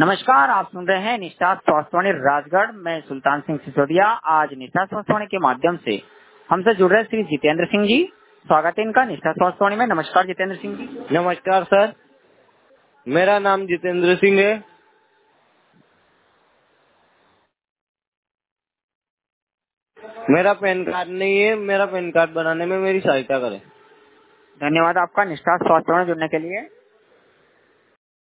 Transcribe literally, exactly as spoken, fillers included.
नमस्कार, आप सुन रहे हैं निष्ठा स्वास्थ्यवाणी राजगढ़। मैं सुल्तान सिंह सिसोदिया। आज निष्ठा स्वास्थ्यवाणी के माध्यम से हमसे जुड़ रहे श्री जितेंद्र सिंह जी। स्वागत है इनका निष्ठा स्वास्थ्यवाणी में। नमस्कार जितेंद्र सिंह जी। नमस्कार सर, मेरा नाम जितेंद्र सिंह है। मेरा पैन कार्ड नहीं है, मेरा पैन कार्ड बनाने में मेरी सहायता करें। धन्यवाद आपका निष्ठा स्वास्थ्यवाणी जुड़ने के लिए।